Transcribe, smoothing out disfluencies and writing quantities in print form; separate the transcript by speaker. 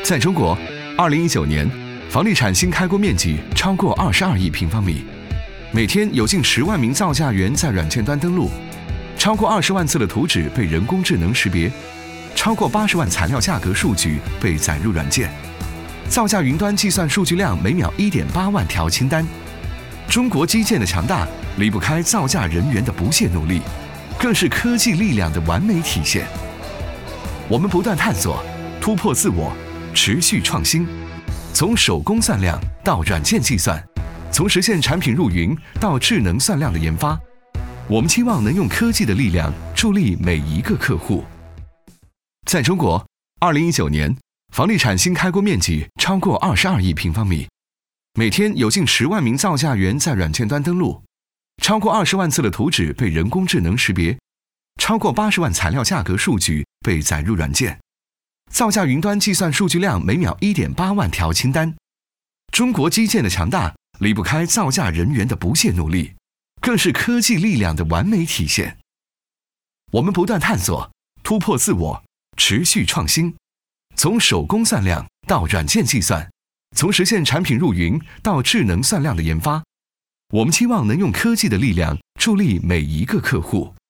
Speaker 1: 在中国，2019年房地产新开工面积超过22亿平方米，每天有近10万名造价员在软件端登录，超过20万次的图纸被人工智能识别，超过80万材料价格数据被载入软件，造价云端计算数据量每秒1.8万条清单。中国基建的强大离不开造价人员的不懈努力，更是科技力量的完美体现。我们不断探索、突破自我，持续创新，从手工算量到软件计算，从实现产品入云到智能算量的研发，我们期望能用科技的力量助力每一个客户。在中国，2019年房地产新开工面积超过22亿平方米，每天有近10万名造价员在软件端登录，超过20万次的图纸被人工智能识别，超过80万材料价格数据被载入软件，造价云端计算数据量每秒1.8万条清单。中国基建的强大离不开造价人员的不懈努力，更是科技力量的完美体现。我们不断探索、突破自我，持续创新，从手工算量到软件计算，从实现产品入云到智能算量的研发，我们期望能用科技的力量助力每一个客户。